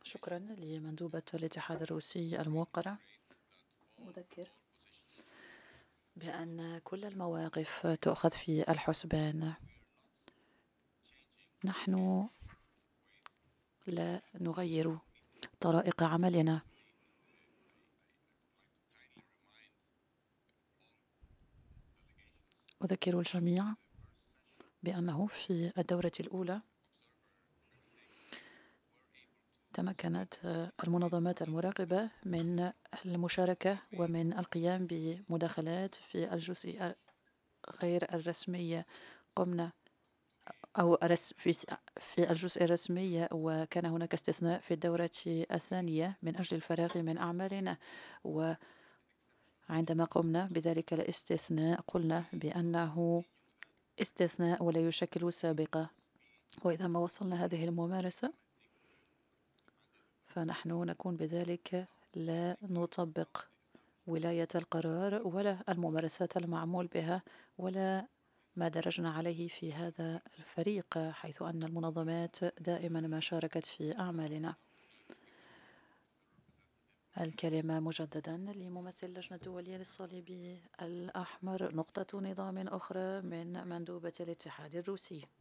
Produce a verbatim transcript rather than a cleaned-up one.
شكرا لمندوبة الاتحاد الروسي الموقرة. أذكر بأن كل المواقف تؤخذ في الحسبان. نحن لا نغير طرائق عملنا. أذكر الجميع بأنه في الدورة الأولى تمكنت المنظمات المراقبة من المشاركة ومن القيام بمداخلات في الجزء غير الرسمي. قمنا أو في في الجزء الرسمي، وكان هناك استثناء في الدورة الثانية من أجل الفراغ من أعمالنا. وعندما قمنا بذلك الاستثناء قلنا بأنه استثناء ولا يشكل السابقة. وإذا ما وصلنا هذه الممارسة فنحن نكون بذلك لا نطبق ولاية القرار ولا الممارسات المعمول بها ولا ما درجنا عليه في هذا الفريق، حيث أن المنظمات دائما ما شاركت في أعمالنا. الكلمة مجددا لممثل اللجنة الدولية للصليب الأحمر. نقطة نظام أخرى من مندوبة الاتحاد الروسي.